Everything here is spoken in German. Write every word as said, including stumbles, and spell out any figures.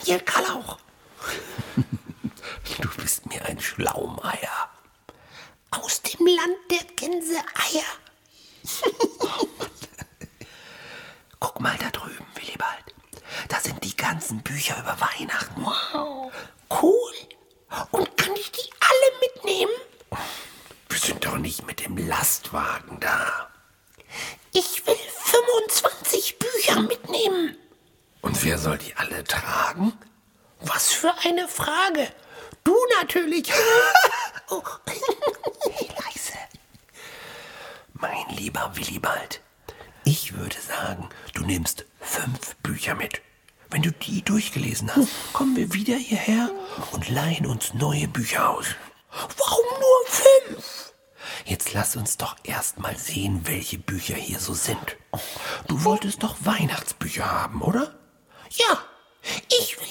ihr Kalauch. Du bist mir ein Schlaumeier. Aus dem Land der Gänseeier. Guck mal da drüben, Willibald. Da sind die ganzen Bücher über Weihnachten. Wow. Cool. Und kann ich die alle mitnehmen? Wir sind doch nicht mit dem Lastwagen da. Ich will fünfundzwanzig Bücher mitnehmen. Und wer soll die alle tragen? Was für eine Frage. Du natürlich. Oh. Hey, leise. Mein lieber Willibald, ich würde sagen, du nimmst fünf Bücher mit. Wenn du die durchgelesen hast, kommen wir wieder hierher und leihen uns neue Bücher aus. Warum nur fünf? Jetzt lass uns doch erst mal sehen, welche Bücher hier so sind. Du wolltest doch Weihnachtsbücher haben, oder? Ja, ich will